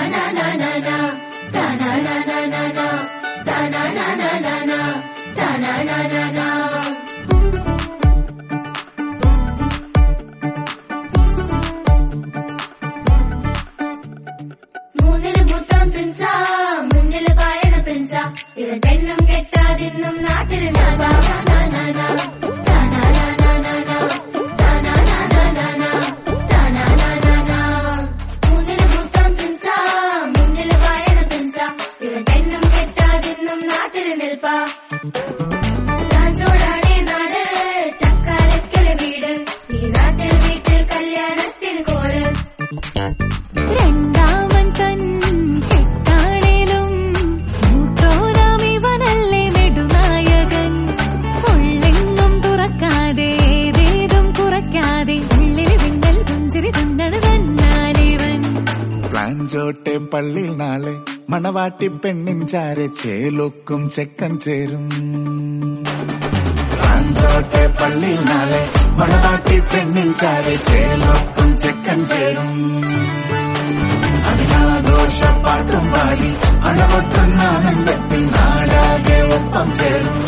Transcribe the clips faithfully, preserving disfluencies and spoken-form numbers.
മൂന്നില് മൂത്തം പ്രിൻസാ, മുന്നില് പായണ പ്രിൻസാ, ഇവൻ പെണ്ണും കെട്ടാതിന്നും നാട്ടില് മൂന്നില് മൂത്തം പ്രിൻസാ, മുന്നില് പായണ പ്രിൻസാ, ഇവൻ പെണ്ണും കെട്ടാതിന്നും നാട്ടില് നിൽപ്പാ. ചാഞ്ചോടാണേ നാട്, ചക്കാലക്കല് വീട്, ഈ നാട്ടിൽ വീട്ടിൽ കല്യാണത്തിന് കോട്. രണ്ടാമൻ തൻ കെട്ടാണേലും മൂത്തോനാമിവനല്ലേ നെടുനായകൻ. ഉള്ളെങ്ങും തുറക്കാതെ ഏതേതും കുറയ്ക്കാതെ ഉള്ളിൽ വിണ്ടൽ പുഞ്ചിരി തന്നണ് തന്നാലിവൻ. പ്ലാഞ്ചോട്ടെ പള്ളിയിൽ നാളെ മണവാട്ടി പെണ്ണിൻ ചാരെ ചേലൊക്കും ചെക്കൻ ചേരും. പ്ലാഞ്ചോട്ടെ പള്ളിയിൽ നാളെ മണവാട്ടി പെണ്ണിൻ ചാരെ ചേലൊക്കും ചെക്കൻ ചേരും. അതിനാഘോഷ പാട്ടും പാടി അണപൊട്ടുന്ന ആനന്ദത്തിൽ നാടാകെ ഒപ്പം ചേരും.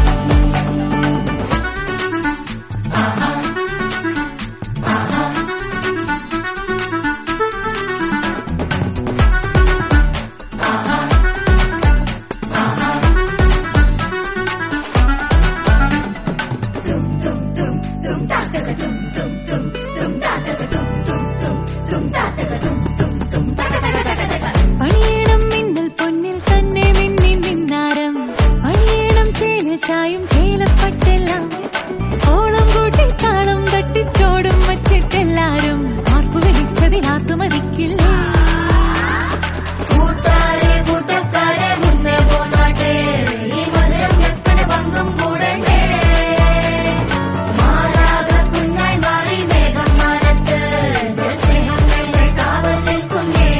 പണിയണം മിന്നൽ പൊന്നിൽ തന്നെ മിന്നി നിന്നാരം. പണിയണം ചേല ചായും ചേലപ്പെട്ടെല്ലാം. ഓളം കൂട്ടി താളം തട്ടിച്ചോടും വച്ചിട്ടെല്ലാരും ആർപ്പു വെടിച്ചതിൽ ആത്മതിക്കില്ല. കൂട്ടാരെ കൂട്ടക്കാരെ മുന്നേ പോന്നാട്ടെ, ഈ മധുരം എപ്പന പങ്കും കൂടണ്ടേ. മാറാക കുഞ്ഞായി മാറി മേഘം മാനത്ത്, സ്നേഹം ഞങ്ങൾ കാവൽ നിൽക്കുന്നേ.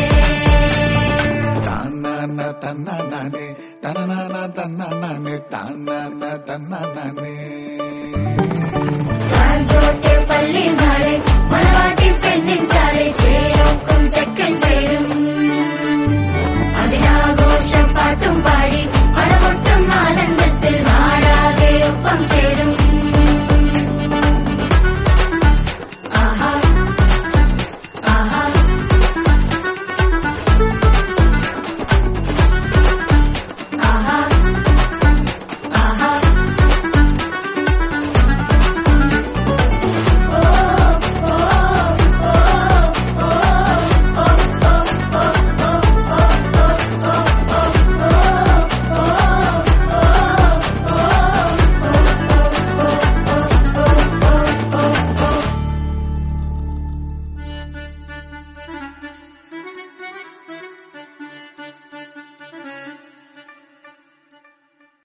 താനാന തന്നാനാനെ തന്നാന തന്നാനാനെ താനാന തന്നാനാനെ. ചാഞ്ചോട്ടെ പള്ളി നാളെ മണവാട്ടി പെണ്ണിൻ ചാലെ ചേലൊക്കും ചെക്കൻ